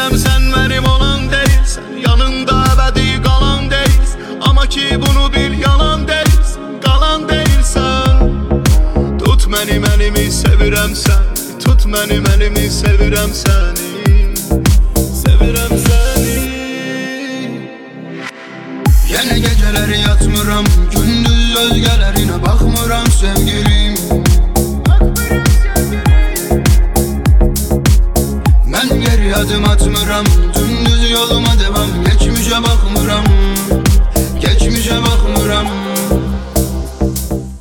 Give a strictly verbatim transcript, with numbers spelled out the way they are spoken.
Bilirəm sən mənim olan deyilsən, yanında əbədi qalan deyilsən. Amma ki bunu bil, yalan deyilsən, qalan deyilsən. Tut mənim əlimi, sevirəm səni. Tut mənim əlimi, sevirəm səni. Sevirəm səni. Yenə gecələri yatmıram, gündüz özgələrinə baxmıram sevgilim. Mən geri adım atmıram, dümdüz yoluma devam, geçmişe bakmıram.